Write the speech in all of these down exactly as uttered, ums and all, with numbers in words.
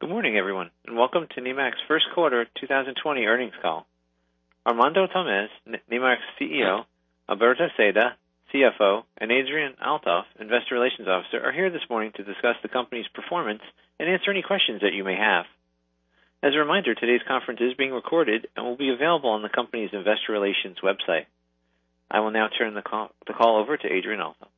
Good morning, everyone, and welcome to Nemak's first quarter twenty twenty earnings call. Armando Tamez, Nemak's C E O, Alberto Seda, C F O, and Adrian Althoff, Investor Relations Officer, are here this morning to discuss the company's performance and answer any questions that you may have. As a reminder, today's conference is being recorded and will be available on the company's Investor Relations website. I will now turn the call, the call over to Adrian Althoff.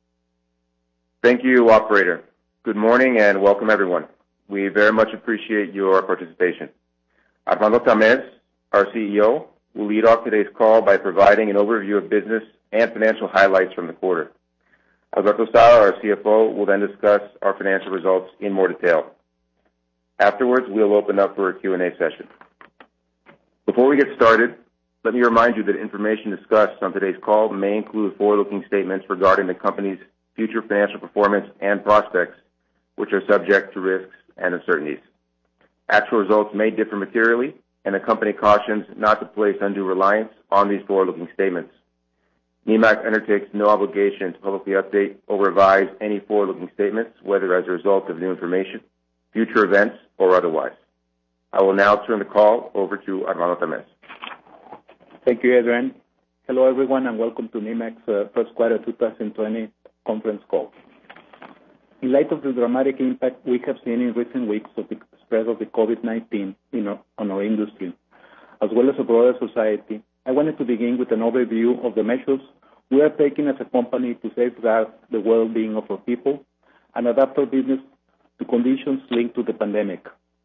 Thank you, operator. Good morning and welcome, everyone. We very much appreciate your participation. Armando Tamez, our C E O, will lead off today's call by providing an overview of business and financial highlights from the quarter. Alberto Sada, our C F O, will then discuss our financial results in more detail. Afterwards, we'll open up for a Q and A session. Before we get started, let me remind you that information discussed on today's call may include forward-looking statements regarding the company's future financial performance and prospects, which are subject to risks and uncertainties. Actual results may differ materially, and the company cautions not to place undue reliance on these forward-looking statements. Nemak undertakes no obligation to publicly update or revise any forward-looking statements, whether as a result of new information, future events, or otherwise. I will now turn the call over to Armando Tamez. Thank you, Adrian. Hello, everyone, and welcome to Nemak's uh, first quarter twenty twenty conference call. In light of the dramatic impact we have seen in recent weeks of the spread of the COVID nineteen in our, on our industry, as well as a broader society, I wanted to begin with an overview of the measures we are taking as a company to safeguard the well-being of our people and adapt our business to conditions linked to the pandemic.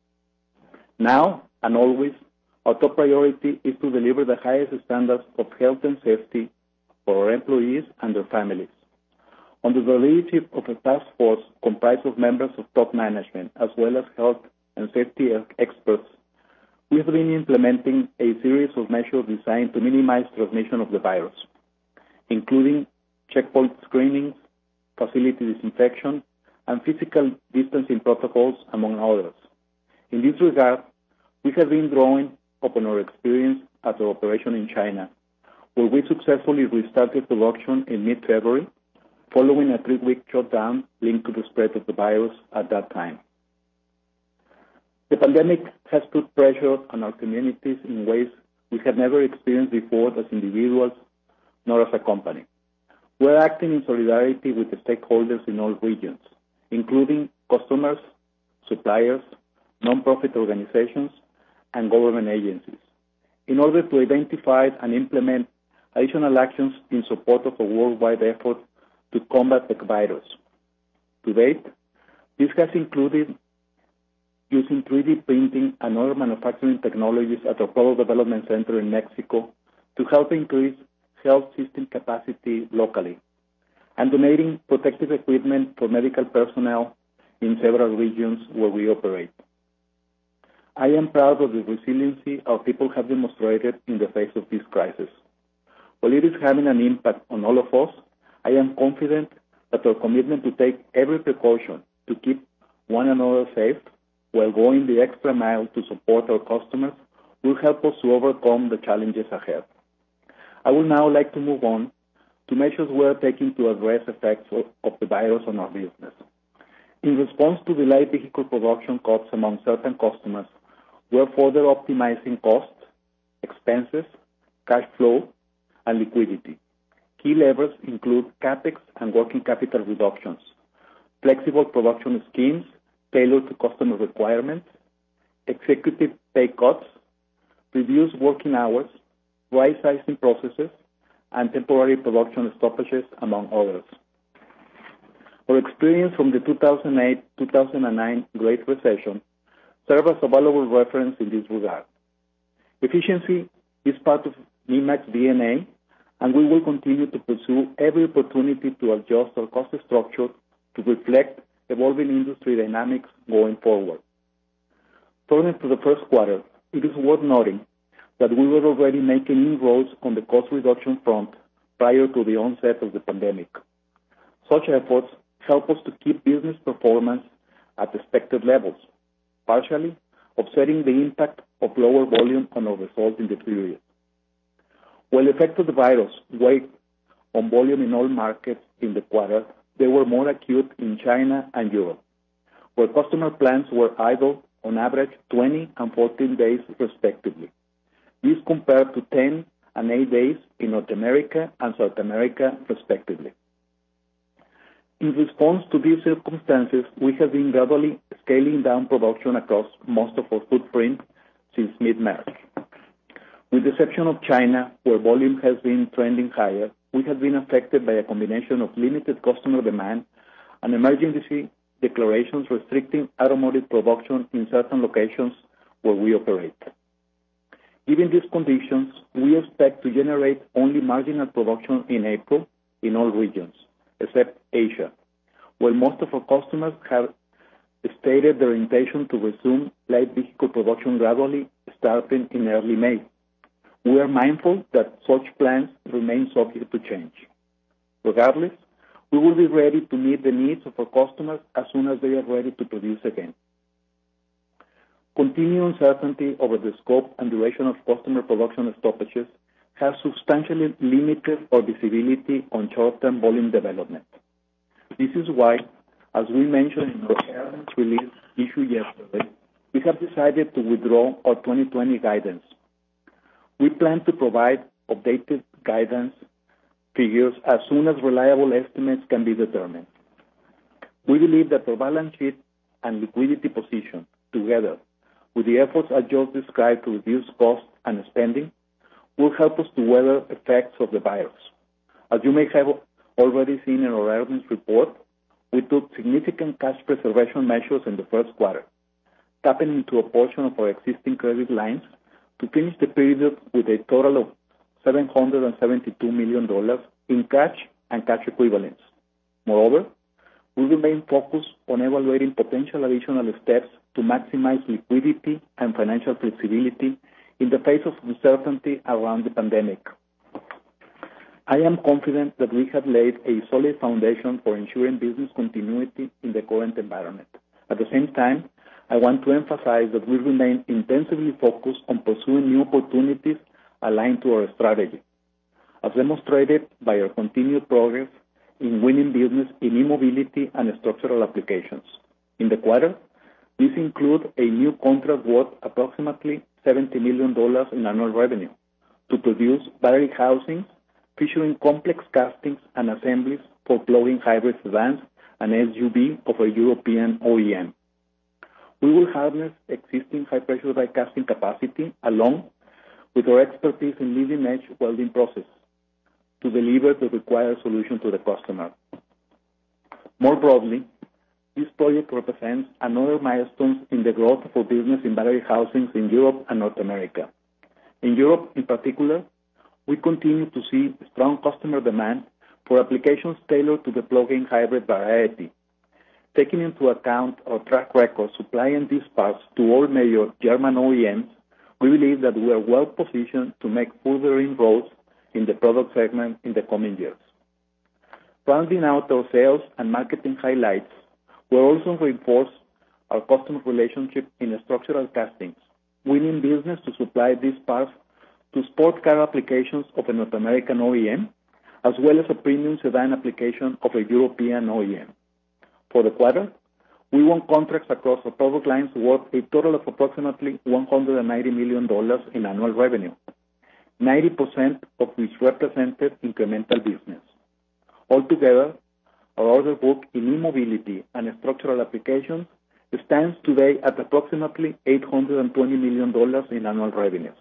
Now and always, our top priority is to deliver the highest standards of health and safety for our employees and their families. Under the leadership of a task force comprised of members of top management as well as health and safety experts, we have been implementing a series of measures designed to minimize transmission of the virus, including checkpoint screenings, facility disinfection, and physical distancing protocols, among others. In this regard, we have been drawing upon our experience at our operation in China, where we successfully restarted production in mid-February, following a three-week shutdown linked to the spread of the virus at that time. The pandemic has put pressure on our communities in ways we have never experienced before as individuals, nor as a company. We're acting in solidarity with the stakeholders in all regions, including customers, suppliers, non-profit organizations, and government agencies, in order to identify and implement additional actions in support of a worldwide effort to combat the virus. To date, this has included using three D printing and other manufacturing technologies at our Product Development Center in Mexico to help increase health system capacity locally, and donating protective equipment for medical personnel in several regions where we operate. I am proud of the resiliency our people have demonstrated in the face of this crisis. While it is having an impact on all of us, I am confident that our commitment to take every precaution to keep one another safe while going the extra mile to support our customers will help us to overcome the challenges ahead. I would now like to move on to measures we are taking to address effects of, of the virus on our business. In response to the light vehicle production cuts among certain customers, we are further optimizing costs, expenses, cash flow, and liquidity. Key levers include CapEx and working capital reductions, flexible production schemes tailored to customer requirements, executive pay cuts, reduced working hours, right-sizing processes, and temporary production stoppages, among others. Our experience from the two thousand eight to two thousand nine Great Recession serves as a valuable reference in this regard. Efficiency is part of Nemak's D N A, and we will continue to pursue every opportunity to adjust our cost structure to reflect evolving industry dynamics going forward. Turning to the first quarter, it is worth noting that we were already making inroads on the cost reduction front prior to the onset of the pandemic. Such efforts help us to keep business performance at expected levels, partially offsetting the impact of lower volume on our results in the period. While the effect of the virus weighed on volume in all markets in the quarter, they were more acute in China and Europe, where customer plants were idle on average twenty and fourteen days respectively. This compared to ten and eight days in North America and South America respectively. In response to these circumstances, we have been gradually scaling down production across most of our footprint since mid-March. With the exception of China, where volume has been trending higher, we have been affected by a combination of limited customer demand and emergency declarations restricting automotive production in certain locations where we operate. Given these conditions, we expect to generate only marginal production in April in all regions, except Asia, where most of our customers have stated their intention to resume light vehicle production gradually starting in early May. We are mindful that such plans remain subject to change. Regardless, we will be ready to meet the needs of our customers as soon as they are ready to produce again. Continued uncertainty over the scope and duration of customer production stoppages has substantially limited our visibility on short-term volume development. This is why, as we mentioned in our earnings release issued yesterday, we have decided to withdraw our twenty twenty guidance. We plan to provide updated guidance figures as soon as reliable estimates can be determined. We believe that our balance sheet and liquidity position, together with the efforts I just described to reduce costs and spending, will help us to weather effects of the virus. As you may have already seen in our earnings report, we took significant cash preservation measures in the first quarter, tapping into a portion of our existing credit lines to finish the period with a total of seven hundred seventy-two million dollars in cash and cash equivalents. Moreover, we remain focused on evaluating potential additional steps to maximize liquidity and financial flexibility in the face of uncertainty around the pandemic. I am confident that we have laid a solid foundation for ensuring business continuity in the current environment. At the same time, I want to emphasize that we remain intensively focused on pursuing new opportunities aligned to our strategy, as demonstrated by our continued progress in winning business in e-mobility and structural applications. In the quarter, these include a new contract worth approximately seventy million dollars in annual revenue to produce battery housings featuring complex castings and assemblies for plug-in hybrid sedans and S U V of a European O E M. We will harness existing high-pressure die casting capacity along with our expertise in leading-edge welding process to deliver the required solution to the customer. More broadly, this project represents another milestone in the growth of our business in battery housings in Europe and North America. In Europe, in particular, we continue to see strong customer demand for applications tailored to the plug-in hybrid variety. Taking into account our track record supplying these parts to all major German O E Ms, we believe that we are well positioned to make further inroads in the product segment in the coming years. Rounding out our sales and marketing highlights, we also reinforce our customer relationship in structural castings, winning business to supply these parts to sport car applications of a North American O E M, as well as a premium sedan application of a European O E M. For the quarter, we won contracts across our product lines worth a total of approximately one hundred ninety million dollars in annual revenue, ninety percent of which represented incremental business. Altogether, our order book in e-mobility and structural applications stands today at approximately eight hundred twenty million dollars in annual revenues.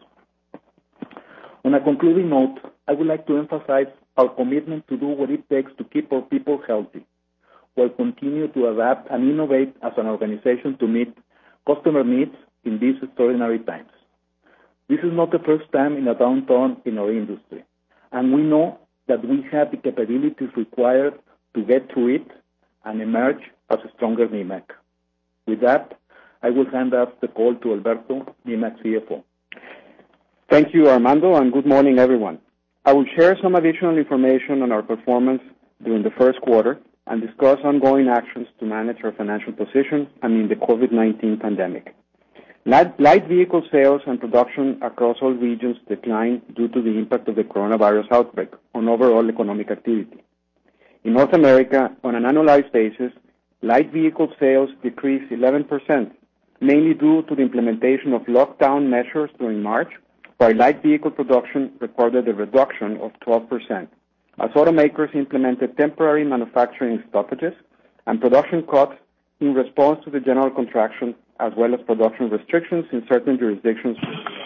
On a concluding note, I would like to emphasize our commitment to do what it takes to keep our people healthy, while continue to adapt and innovate as an organization to meet customer needs in these extraordinary times. This is not the first time in a downturn in our industry, and we know that we have the capabilities required to get through it and emerge as a stronger Nemak. With that, I will hand off the call to Alberto, Nemak C F O. Thank you, Armando, and good morning, everyone. I will share some additional information on our performance during the first quarter and discuss ongoing actions to manage our financial position amid the COVID nineteen pandemic. Light, light vehicle sales and production across all regions declined due to the impact of the coronavirus outbreak on overall economic activity. In North America, on an annualized basis, light vehicle sales decreased eleven percent, mainly due to the implementation of lockdown measures during March, while light vehicle production recorded a reduction of twelve percent, as automakers implemented temporary manufacturing stoppages and production cuts in response to the general contraction, as well as production restrictions in certain jurisdictions.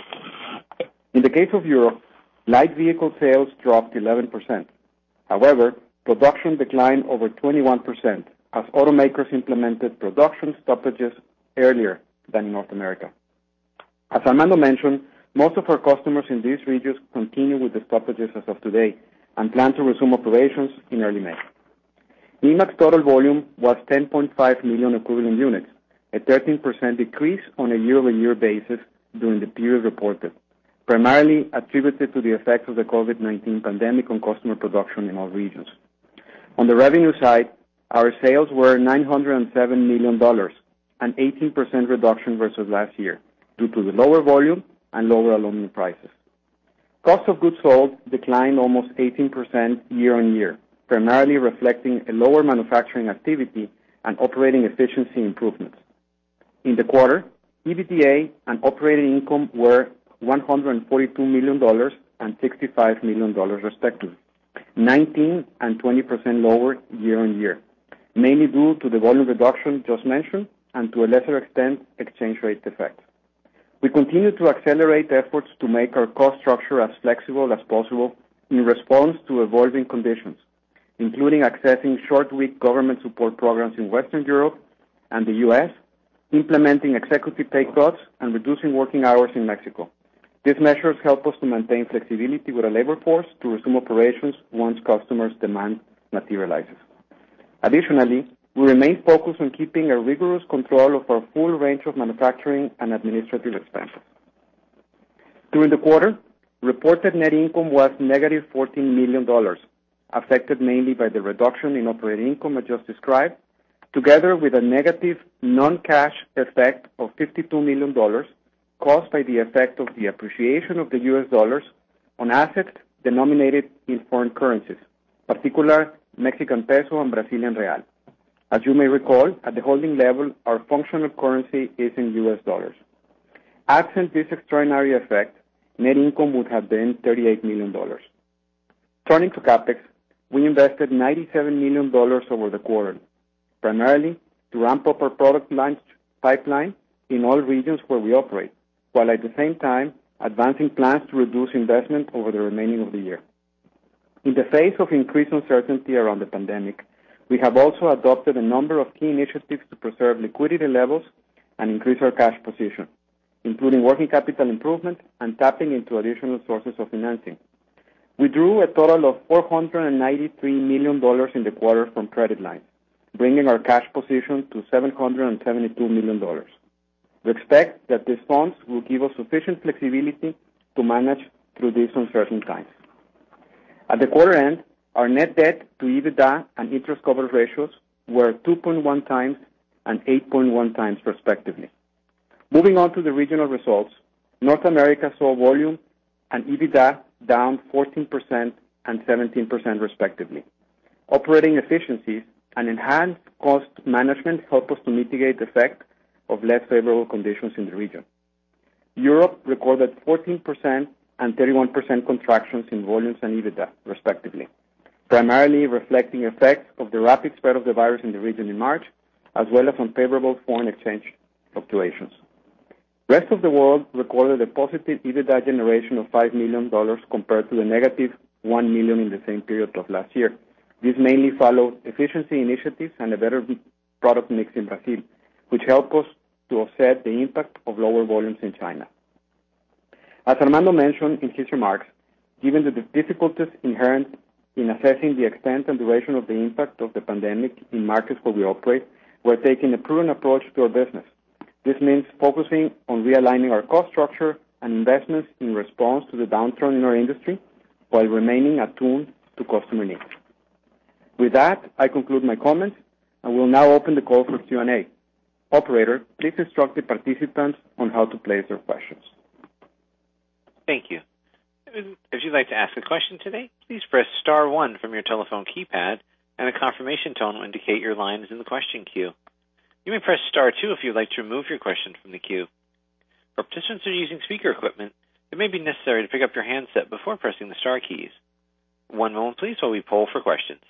In the case of Europe, light vehicle sales dropped eleven percent. However, production declined over twenty-one percent as automakers implemented production stoppages earlier than in North America. As Armando mentioned, most of our customers in these regions continue with the stoppages as of today and plan to resume operations in early May. Nemak's total volume was ten point five million equivalent units, a thirteen percent decrease on a year-over-year basis during the period reported, primarily attributed to the effects of the COVID nineteen pandemic on customer production in all regions. On the revenue side, our sales were nine hundred seven million dollars, an eighteen percent reduction versus last year due to the lower volume and lower aluminum prices. Cost of goods sold declined almost eighteen percent year-on-year, primarily reflecting a lower manufacturing activity and operating efficiency improvements. In the quarter, EBITDA and operating income were one hundred forty-two million dollars and sixty-five million dollars respectively, nineteen and twenty percent lower year-on-year, mainly due to the volume reduction just mentioned and to a lesser extent, exchange rate effects. We continue to accelerate efforts to make our cost structure as flexible as possible in response to evolving conditions, including accessing short-week government support programs in Western Europe and the U S, implementing executive pay cuts, and reducing working hours in Mexico. These measures help us to maintain flexibility with our labor force to resume operations once customers' demand materializes. Additionally, we remain focused on keeping a rigorous control of our full range of manufacturing and administrative expenses. During the quarter, reported net income was negative fourteen million dollars, affected mainly by the reduction in operating income I just described, together with a negative non-cash effect of fifty-two million dollars caused by the effect of the appreciation of the U S dollars on assets denominated in foreign currencies, particularly Mexican peso and Brazilian real. As you may recall, at the holding level, our functional currency is in U S dollars. Absent this extraordinary effect, net income would have been thirty-eight million dollars. Turning to CapEx, we invested ninety-seven million dollars over the quarter, primarily to ramp up our product launch pipeline in all regions where we operate, while at the same time advancing plans to reduce investment over the remaining of the year. In the face of increased uncertainty around the pandemic, we have also adopted a number of key initiatives to preserve liquidity levels and increase our cash position, including working capital improvement and tapping into additional sources of financing. We drew a total of four hundred ninety-three million dollars in the quarter from credit lines, bringing our cash position to seven hundred seventy-two million dollars. We expect that these funds will give us sufficient flexibility to manage through these uncertain times. At the quarter end, our net debt to EBITDA and interest coverage ratios were two point one times and eight point one times respectively. Moving on to the regional results, North America saw volume and EBITDA down fourteen percent and seventeen percent respectively. Operating efficiencies and enhanced cost management help us to mitigate the effect of less favorable conditions in the region. Europe recorded fourteen percent and thirty-one percent contractions in volumes and EBITDA, respectively, primarily reflecting effects of the rapid spread of the virus in the region in March, as well as unfavorable foreign exchange fluctuations. Rest of the world recorded a positive EBITDA generation of five million dollars compared to the negative one million dollars in the same period of last year. This mainly followed efficiency initiatives and a better product mix in Brazil, which helped us to offset the impact of lower volumes in China. As Armando mentioned in his remarks, given the difficulties inherent in assessing the extent and duration of the impact of the pandemic in markets where we operate, we're taking a prudent approach to our business. This means focusing on realigning our cost structure and investments in response to the downturn in our industry while remaining attuned to customer needs. With that, I conclude my comments and will now open the call for Q and A. Operator, please instruct the participants on how to place their questions. Thank you. If you'd like to ask a question today, please press star one from your telephone keypad, and a confirmation tone will indicate your line is in the question queue. You may press star two if you would like to remove your question from the queue. For participants who are using speaker equipment, it may be necessary to pick up your handset before pressing the star keys. One moment, please, while we poll for questions.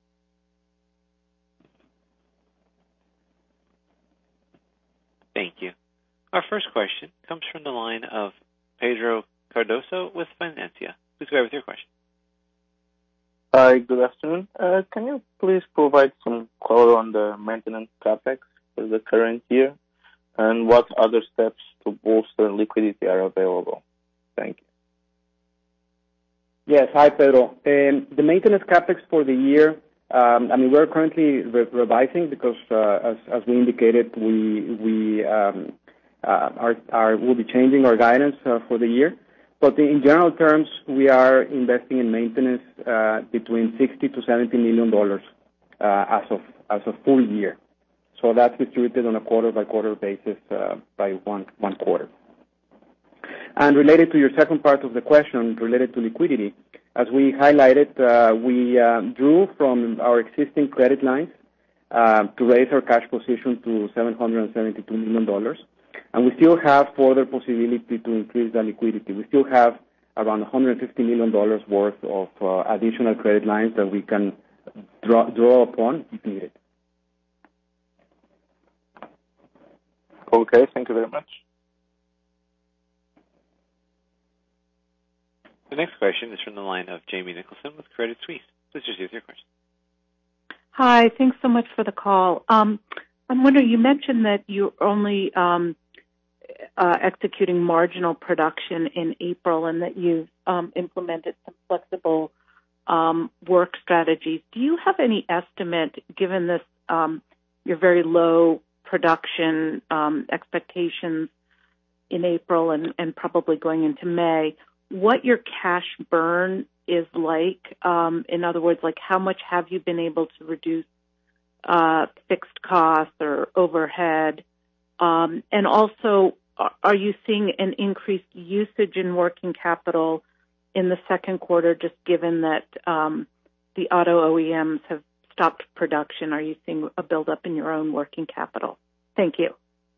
Thank you. Our first question comes from the line of Pedro Cardoso with Financia. Please go ahead with your question. Hi, good afternoon. Uh, can you please provide some color on the maintenance capex for the current year, and what other steps to bolster liquidity are available? Thank you. Yes. Hi, Pedro. Um, the maintenance capex for the year, um, I mean, we're currently re- revising because, uh, as, as we indicated, we we um, uh, are, are will be changing our guidance uh, for the year. But in general terms, we are investing in maintenance uh, between sixty to seventy million dollars uh, as of as a full year. So that's distributed on a quarter by quarter basis uh, by one one quarter. And related to your second part of the question, related to liquidity, as we highlighted, uh, we uh, drew from our existing credit lines uh, to raise our cash position to seven hundred seventy-two million dollars. And we still have further possibility to increase the liquidity. We still have around one hundred fifty million dollars worth of uh, additional credit lines that we can draw, draw upon if needed. Okay, thank you very much. The next question is from the line of Jamie Nicholson with Credit Suisse. Please proceed with your question. Hi, thanks so much for the call. Um, I'm wondering, you mentioned that you're only um, uh, executing marginal production in April and that you've um, implemented some flexible um, work strategies. Do you have any estimate, given this um, your very low production um, expectations in April and, and probably going into May, what your cash burn is like? Um, in other words, like how much have you been able to reduce uh, fixed costs or overhead? Um, and also, are you seeing an increased usage in working capital in the second quarter, just given that um, the auto O E Ms have stopped production? Are you seeing a buildup in your own working capital? Thank you.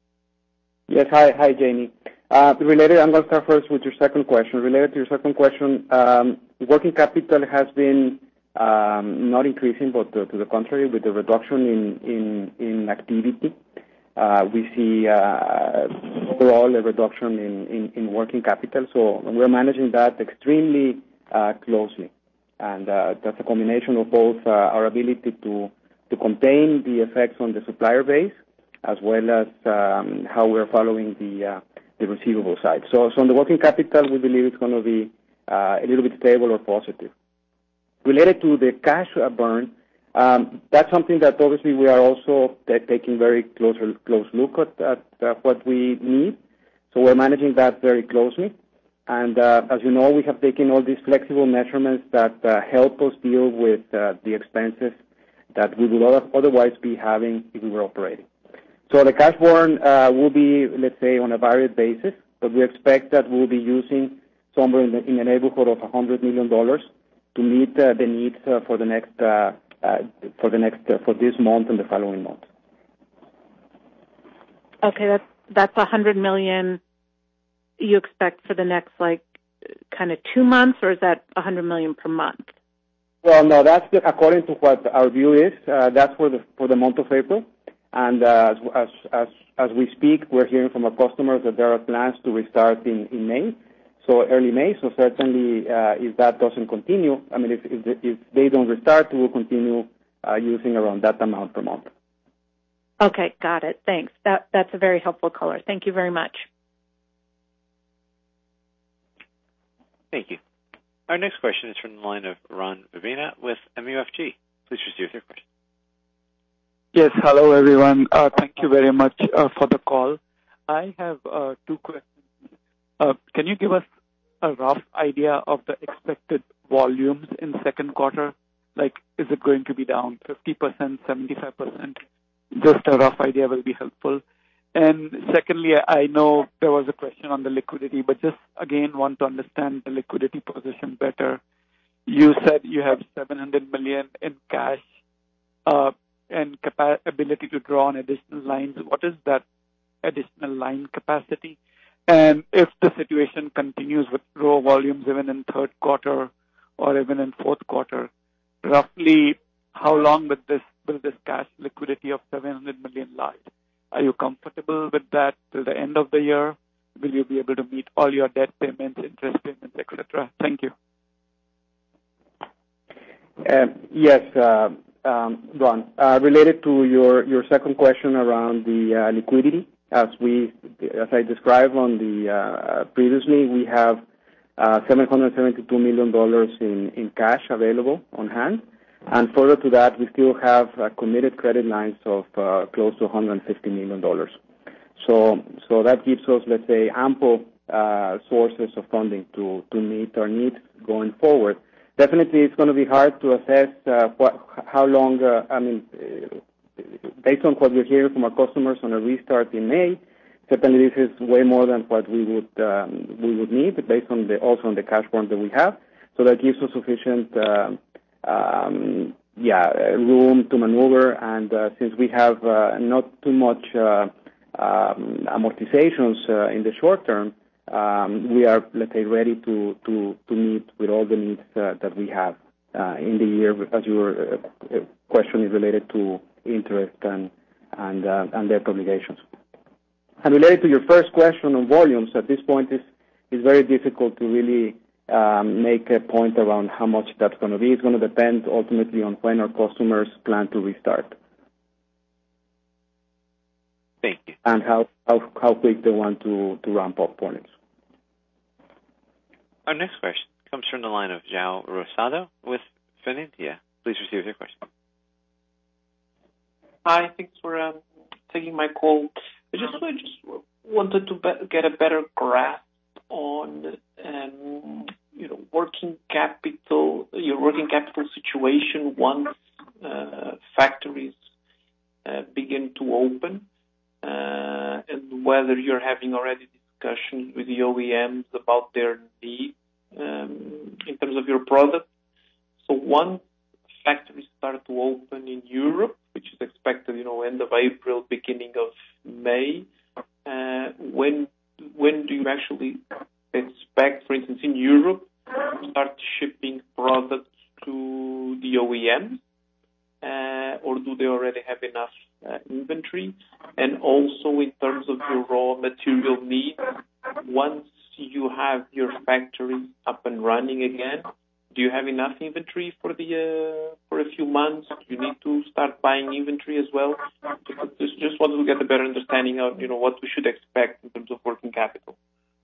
Yes. Hi, hi, Jamie. Uh, related, I'm going to start first with your second question. Related to your second question, um, working capital has been um, not increasing, but to, to the contrary, with the reduction in in, in activity, uh, we see uh, overall a reduction in, in, in working capital. So we're managing that extremely uh, closely, and uh, that's a combination of both uh, our ability to to contain the effects on the supplier base, as well as um, how we're following the uh, the receivable side. So, so on the working capital, we believe it's going to be uh, a little bit stable or positive. Related to the cash burn, um, that's something that obviously we are also t- taking very close close look at, at uh, what we need. So we're managing that very closely. And uh, as you know, we have taken all these flexible measurements that uh, help us deal with uh, the expenses that we would otherwise be having if we were operating. So the cash burn uh, will be, let's say, on a varied basis, but we expect that we'll be using somewhere in the, in the neighborhood of one hundred million dollars to meet uh, the needs uh, for the next uh, uh, for the next uh, for this month and the following month. Okay, that's that's one hundred million dollars you expect for the next like kind of two months, or is that one hundred million dollars per month? Well, no, that's the, according to what our view is. Uh, that's for the for the month of April. And uh, as, as as we speak, we're hearing from our customers that there are plans to restart in, in May, so early May. So certainly, uh, if that doesn't continue, I mean, if if, the, if they don't restart, we will continue uh, using around that amount per month. Okay, got it. Thanks. That that's a very helpful color. Thank you very much. Thank you. Our next question is from the line of Ron Vivina with M U F G. Please proceed with your question. Yes, hello everyone. Uh, thank you very much uh, for the call. I have uh, two questions. Uh, can you give us a rough idea of the expected volumes in second quarter? Like, is it going to be down fifty percent, seventy-five percent? Just a rough idea will be helpful. And secondly, I know there was a question on the liquidity, but just again want to understand the liquidity position better. You said you have seven hundred million dollars in cash. Uh, and capa- ability to draw on additional lines, what is that additional line capacity? And if the situation continues with low volumes even in third quarter or even in fourth quarter, roughly how long will this will this cash liquidity of seven hundred million dollars last? Are you comfortable with that till the end of the year? Will you be able to meet all your debt payments, interest payments, et cetera? Thank you. Uh, yes, uh, um, Ron. Uh, related to your, your second question around the uh, liquidity, as we as I described on the uh, previously, we have uh, seven hundred seventy-two million dollars in, in cash available on hand, and further to that, we still have uh, committed credit lines of uh, close to one hundred fifty million dollars. So, so that gives us, let's say, ample uh, sources of funding to to meet our needs going forward. Definitely, it's going to be hard to assess uh, what, how long. Uh, I mean, uh, based on what we're hearing from our customers on a restart in May, certainly this is way more than what we would um, we would need, based on the also on the cash burn that we have. So that gives us sufficient, uh, um, yeah, room to maneuver. And uh, since we have uh, not too much uh, um, amortizations uh, in the short term, um, we are, let's say, ready to to to meet with all the needs uh, that we have uh, in the year. As your uh, question is related to interest and and uh, and debt obligations. And related to your first question on volumes, at this point is is very difficult to really um, make a point around how much that's going to be. It's going to depend ultimately on when our customers plan to restart. Thank you. And how, how, how quick they want to, to ramp up volumes. Our next question comes from the line of João Rosado with Finintia. Please receive with your question. Hi, thanks for um, taking my call. I just, I just wanted to be- get a better grasp on um, you know, working capital, your working capital situation once uh, factories uh, begin to open. Uh, and whether you're having already discussions with the O E Ms about their needs um, in terms of your product. So once factories start to open in Europe, which is expected, you know, end of April, beginning of May, uh, when when do you actually expect, for instance, in Europe, to start shipping products to the O E Ms? Uh, or do they already have enough uh, inventory? And also in terms of your raw material needs, once you have your factory up and running again, do you have enough inventory for the uh, for a few months? Do you need to start buying inventory as well? Just, just wanted to get a better understanding of, you know, what we should expect in terms of working capital.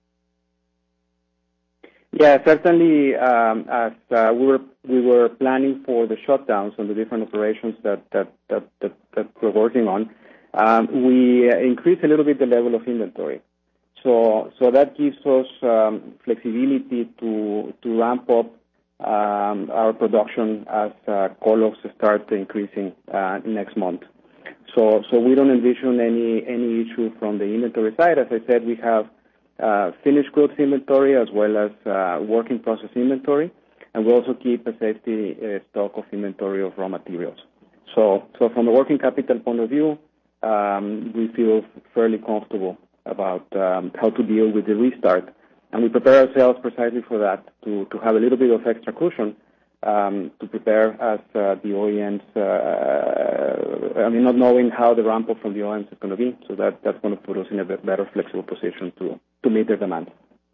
Yeah, certainly. Um, as uh, we were we were planning for the shutdowns on the different operations that that that, that, that we're working on, um, we increased a little bit the level of inventory. So so that gives us um, flexibility to to ramp up um, our production as uh, call-offs start increasing uh, next month. So so we don't envision any any issue from the inventory side. As I said, we have Uh, finished goods inventory as well as uh, work in process inventory, and we also keep a safety uh, stock of inventory of raw materials. So, so from a working capital point of view, um, we feel fairly comfortable about um, how to deal with the restart, and we prepare ourselves precisely for that to, to have a little bit of extra cushion um, to prepare as uh, the O E Ms. Uh, I mean, not knowing how the ramp up from the O E Ms is going to be, so that that's going to put us in a bit better flexible position to. to meet their demand.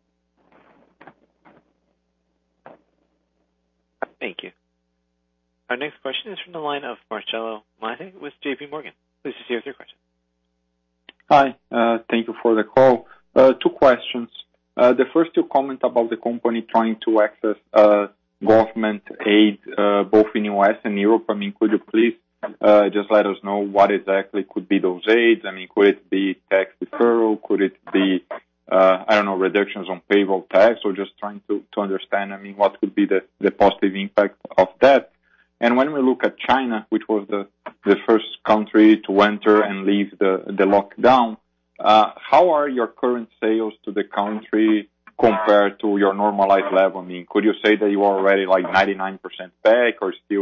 Thank you. Our next question is from the line of Marcelo Mate with J P Morgan. Please proceed with your question. Hi, uh, thank you for the call. Uh, two questions. Uh, the first, you comment about the company trying to access uh, government aid uh, both in U S and Europe. I mean, could you please uh, just let us know what exactly could be those aids? I mean, could it be tax deferral? Could it be Uh, I don't know, reductions on payroll tax, or just trying to, to understand, I mean, what could be the, the positive impact of that? And when we look at China, which was the, the first country to enter and leave the, the lockdown, uh, how are your current sales to the country compared to your normalized level? I mean, could you say that you are already like ninety-nine percent back, or still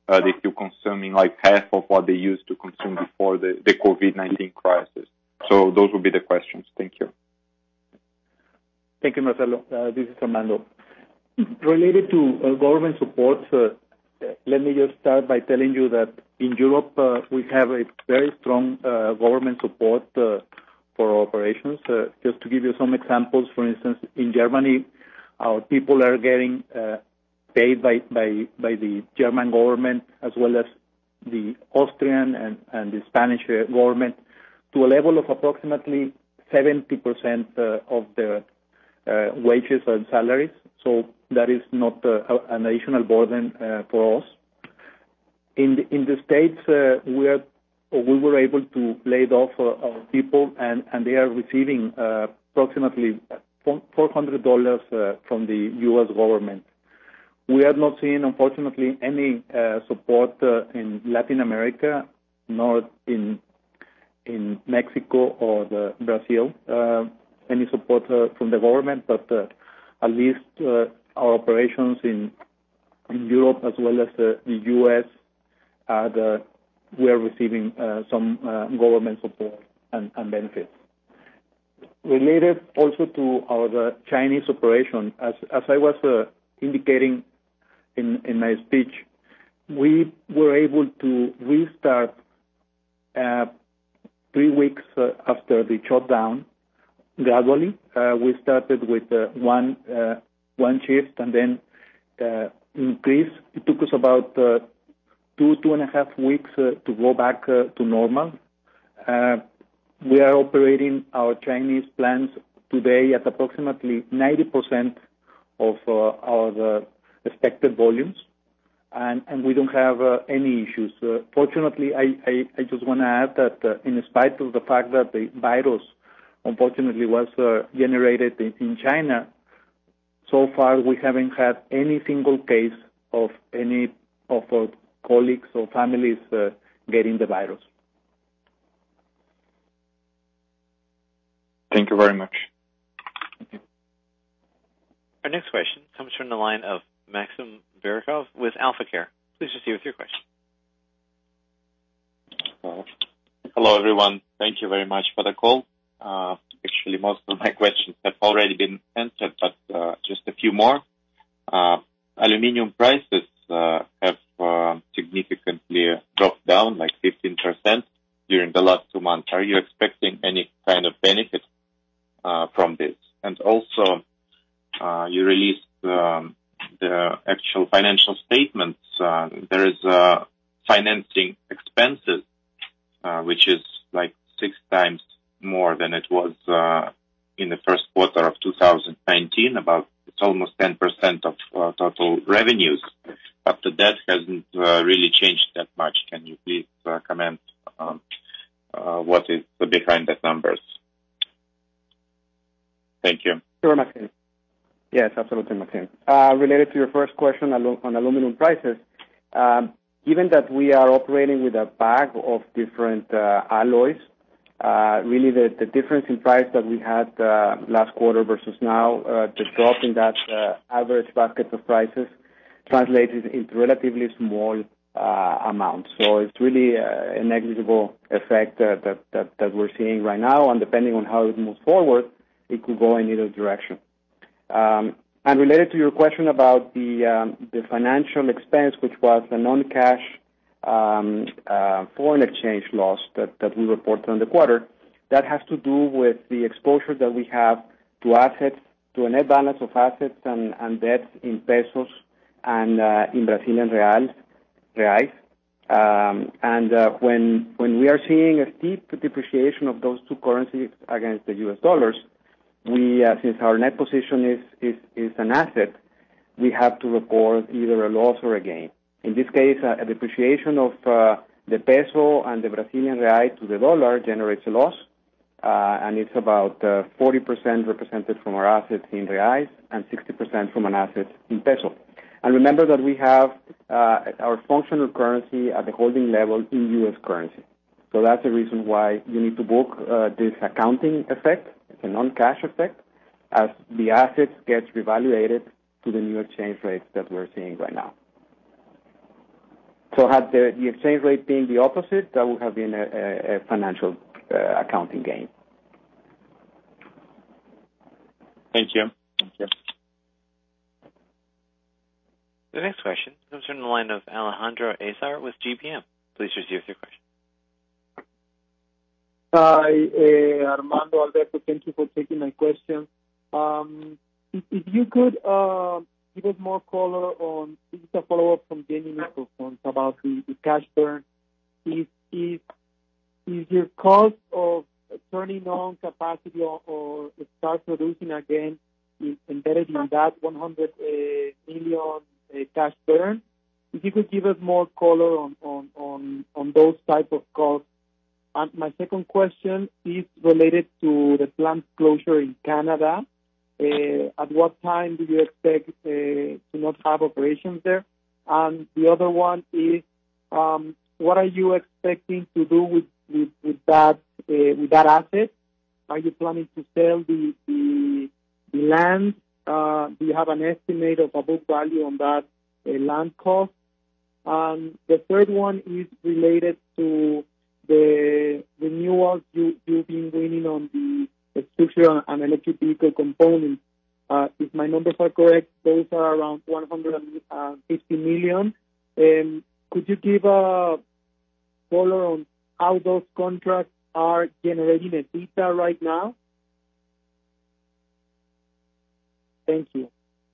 uh, they still consuming like half of what they used to consume before the, the COVID nineteen crisis. So those would be the questions. Thank you. Thank you, Marcelo. Uh, this is Armando. Related to uh, government support, uh, let me just start by telling you that in Europe uh, we have a very strong uh, government support uh, for operations. Uh, just to give you some examples, for instance, in Germany, our people are getting uh, paid by, by, by the German government as well as the Austrian and, and the Spanish uh, government to a level of approximately seventy percent uh, of their uh, wages and salaries. So that is not uh, an additional burden uh, for us. In the, in the States, uh, we are we were able to lay off uh, our people, and, and they are receiving uh, approximately four hundred dollars uh, from the U S government. We are not seeing, unfortunately, any uh, support uh, in Latin America, nor in in Mexico or the Brazil, uh, any support uh, from the government, but uh, at least uh, our operations in, in Europe as well as uh, the U S, uh, the, we are receiving uh, some uh, government support and, and benefits. Related also to our uh, Chinese operation, as, as I was uh, indicating in, in my speech, we were able to restart uh, three weeks uh, after the shutdown. Gradually, uh, we started with uh, one uh, one shift and then uh, increase. It took us about uh, two two and a half weeks uh, to go back uh, to normal. Uh, we are operating our Chinese plants today at approximately ninety percent of uh, our uh, expected volumes, and, and we don't have uh, any issues. Uh, fortunately, I, I, I just want to add that uh, in spite of the fact that the virus unfortunately was uh, generated in, in China, so far we haven't had any single case of any of our colleagues or families uh, getting the virus. Thank you very much. Thank you. Our next question comes from the line of Maxim Verikov with AlphaCare. Please proceed with your question. Uh, hello, everyone. Thank you very much for the call. Uh, actually, most of my questions have already been answered, but uh, just a few more. Uh, aluminium prices uh, have uh, significantly dropped down, like fifteen percent during the last two months. Are you expecting any kind of benefit uh, from this? And also, uh, you released um, the actual financial statements. Uh, there is uh, financing expenses, uh, which is like six times more than it was uh, in the first quarter of two thousand nineteen. About it's almost ten percent of uh, total revenues. But the debt hasn't uh, really changed that much. Can you please uh, comment on uh, what is behind that numbers? Thank you. Sure, Maxim. Yes, absolutely, Maxim. Uh, related to your first question on aluminum prices, um, given that we are operating with a bag of different uh, alloys, uh, really the, the difference in price that we had uh, last quarter versus now, uh, the drop in that uh, average basket of prices translated into relatively small uh, amounts. So it's really uh, a negligible effect uh, that, that, that we're seeing right now, and depending on how it moves forward, it could go in either direction. Um, and related to your question about the um, the financial expense, which was a non-cash um, uh, foreign exchange loss that, that we reported on the quarter, that has to do with the exposure that we have to assets, to a net balance of assets and, and debts in pesos and uh, in Brazilian reals. reais. Um, and uh, when when we are seeing a steep depreciation of those two currencies against the U S dollars, we, uh, since our net position is, is, is an asset, we have to report either a loss or a gain. In this case, uh, a depreciation of uh, the peso and the Brazilian real to the dollar generates a loss, uh, and it's about uh, forty percent represented from our assets in reais and sixty percent from an asset in peso. And remember that we have uh, our functional currency at the holding level in U S currency. So that's the reason why you need to book uh, this accounting effect. It's a non-cash effect as the assets get revaluated to the new exchange rates that we're seeing right now. So had the, the exchange rate being the opposite, that would have been a, a, a financial uh, accounting gain. Thank you. Thank you. The next question comes from the line of Alejandro Azar with G B M. Please proceed with your question. Hi, uh, Armando, Alberto, thank you for taking my question. Um, if, if you could uh, give us more color on, this is a follow-up from Jenny Nicholson about the, the cash burn. Is, is, is your cost of turning on capacity or, or start producing again is embedded in that one hundred uh, million uh, cash burn? If you could give us more color on, on, on, on those type of costs. And my second question is related to the plant closure in Canada. Uh, at what time do you expect uh, to not have operations there? And the other one is, um, what are you expecting to do with, with, with that uh, with that asset? Are you planning to sell the the, the land? Uh, do you have an estimate of a book value on that uh, land cost? And the third one is related to the renewals you, you've been winning on the structural and electric vehicle components. Uh, if my numbers are correct, those are around one hundred fifty million. Um, could you give a color on how those contracts are generating EBITDA right now? Thank you.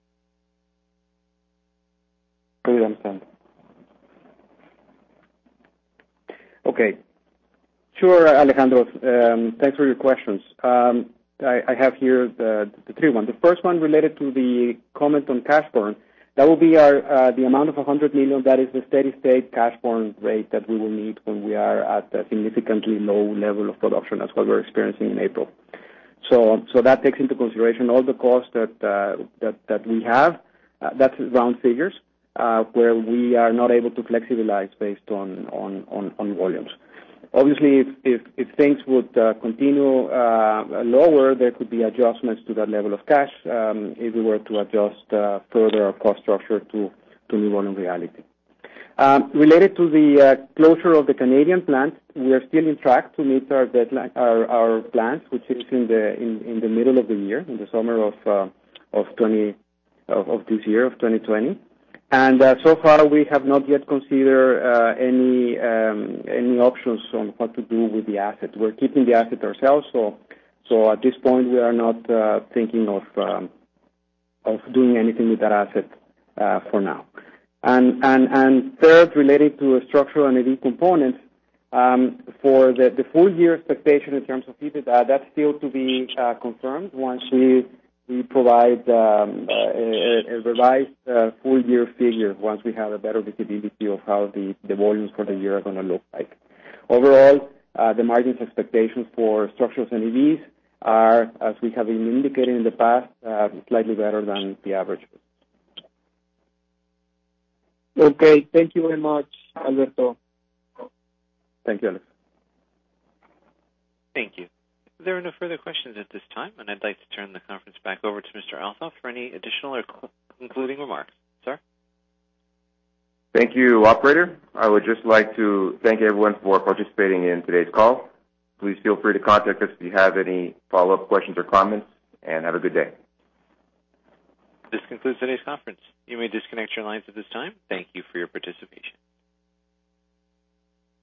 I understand. Okay. Sure, Alejandro. Um, thanks for your questions. Um, I, I have here the, the three ones. The first one related to the comment on cash burn. That will be our uh, the amount of one hundred million. That is the steady state cash burn rate that we will need when we are at a significantly low level of production. That's what we're experiencing in April. So, so that takes into consideration all the costs that uh, that that we have. Uh, that's round figures uh, where we are not able to flexibilize based on on on, on volumes. Obviously, if, if, if things would uh, continue uh, lower, there could be adjustments to that level of cash um, if we were to adjust uh, further our cost structure to, to new volume reality. Um, related to the uh, closure of the Canadian plant, we are still in track to meet our deadline, our, our plans, which is in the in, in the middle of the year, in the summer of uh, of twenty of, of this year of twenty twenty. And uh, so far, we have not yet considered uh, any um, any options on what to do with the asset. We're keeping the asset ourselves, so so at this point, we are not uh, thinking of um, of doing anything with that asset uh, for now. And and and third, related to structural and E V components, um, for the, the full year expectation in terms of EBITDA, that's still to be uh, confirmed once we. We provide um, a, a revised uh, full-year figure once we have a better visibility of how the, the volumes for the year are going to look like. Overall, uh, the margins expectations for structurals and E Vs are, as we have been indicating in the past, uh, slightly better than the average. Okay, thank you very much, Alberto. Thank you, Alex. Thank you. There are no further questions at this time, and I'd like to turn the conference back over to Mister Althoff for any additional or concluding remarks. Sir? Thank you, operator. I would just like to thank everyone for participating in today's call. Please feel free to contact us if you have any follow-up questions or comments, and have a good day. This concludes today's conference. You may disconnect your lines at this time. Thank you for your participation.